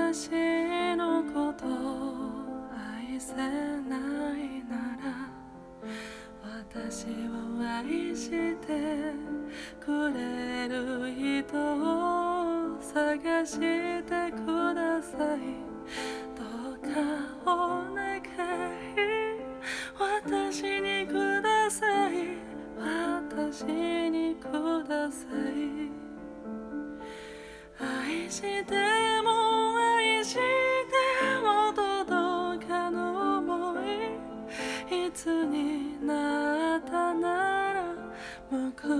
私のこと愛せないなら私を愛してくれる人を探してください。どうかお願い私にください。私にください。愛しても愛しても届かぬ想いいつになったなら報